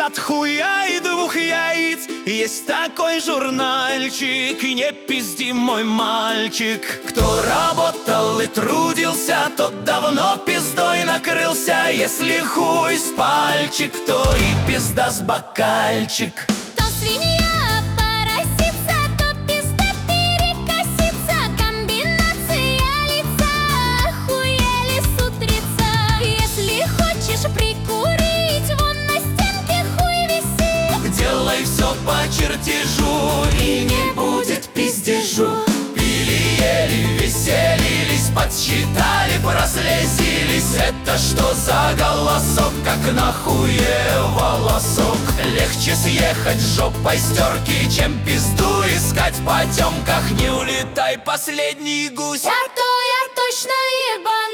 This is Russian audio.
от хуя и 2 яиц. Есть такой журнальчик, и не пизди, мой мальчик. Кто работал и трудился, тот давно пиздой накрылся. Если хуй с пальчик, то и пизда с бокальчик. То свинья поросится, то пизда перекосится. Комбинация лица, охуели с утреца. Если хочешь прикурить, вон на стенке хуй висит. Делай все по чертежу, и не будет пиздежу. Пили, ели, веселились, подсчитали, прослезились. Это что за голосок, как на хуе волосок? Легче съехать жопой с терки, чем пизду искать в потемках. Не улетай, последний гусь. Я точно ебал.